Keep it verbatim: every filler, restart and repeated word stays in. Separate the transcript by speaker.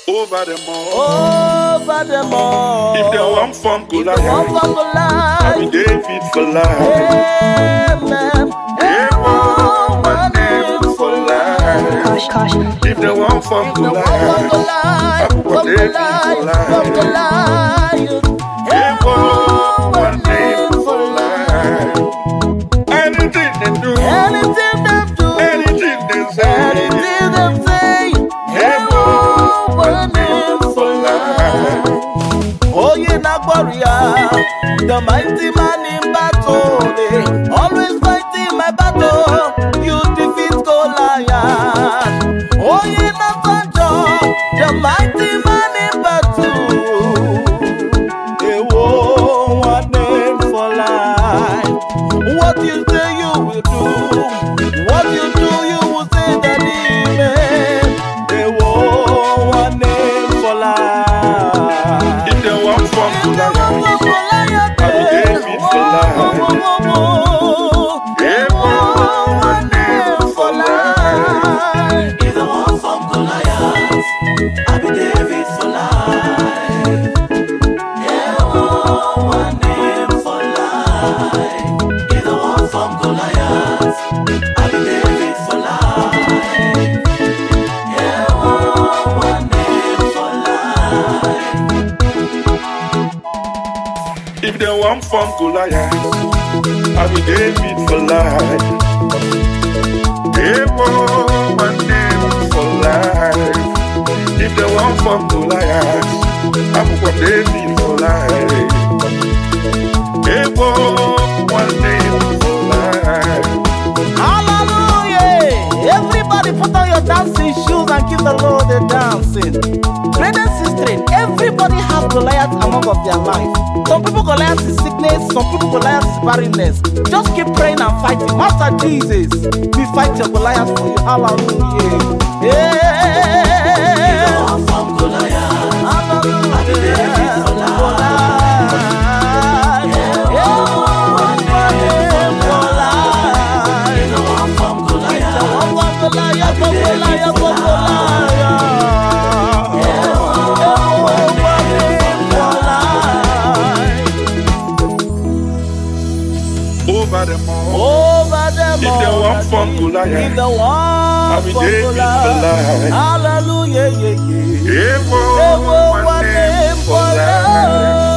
Speaker 1: over them all.
Speaker 2: Over them all.
Speaker 1: If they want fun, go
Speaker 2: If they want
Speaker 1: life.
Speaker 2: fun, go life.
Speaker 1: I be David for life.
Speaker 2: Amen.
Speaker 1: They want my name for life.
Speaker 3: Caution, caution.
Speaker 1: If they want fun,
Speaker 2: If
Speaker 1: go
Speaker 2: they want
Speaker 1: life.
Speaker 2: fun, go
Speaker 1: I
Speaker 2: life.
Speaker 1: be
Speaker 2: Fun, go
Speaker 1: David for
Speaker 2: life. Fun, go
Speaker 1: life.
Speaker 2: life.
Speaker 1: They want my name for life. Anything they do,
Speaker 2: Anything they do,
Speaker 1: anything they say,
Speaker 2: anything they say,
Speaker 1: they want my name for life.
Speaker 2: oh, ye na warrior, the mighty man in battle, they always fighting my battle. You defeat Goliath. Oh, ye na Sanjo, the mighty man in battle. They want one name for life. What you say you will do, what you do you will say that amen. They want one name for life.
Speaker 1: If they want fun, go life. I be David for life. They want my name for life.
Speaker 4: If they want some Goliaths, I be David for life. Yeah, want one name for life. If they want some Goliaths, I be David for life. Yeah, want one name for life.
Speaker 1: If they want fun, go life. I be David for life. They want my name for life. If they want fun, go life. I be David for life. They want my name for life.
Speaker 2: Hallelujah! Everybody put on your dancing shoes and give the Lord a dancing. Brothers and sisters, everybody has Goliath among of their life. Some people Goliath is sickness, some people Goliath is barrenness. Just keep praying and fighting. Master Jesus, we fight your Goliath for you. Hallelujah! Yeah!
Speaker 4: Want some Goliaths, I be David for life.
Speaker 1: Over them all.
Speaker 2: Over them
Speaker 1: If they
Speaker 2: all.
Speaker 1: want fun, go
Speaker 2: If
Speaker 1: life.
Speaker 2: they
Speaker 1: I
Speaker 2: want
Speaker 1: be
Speaker 2: fun,
Speaker 1: David
Speaker 2: go
Speaker 1: for
Speaker 2: life.
Speaker 1: life.
Speaker 2: Hallelujah, yeah, yeah.
Speaker 1: They
Speaker 2: They
Speaker 1: want
Speaker 2: want
Speaker 1: my
Speaker 2: one
Speaker 1: name
Speaker 2: name
Speaker 1: for
Speaker 2: for
Speaker 1: life.
Speaker 2: life.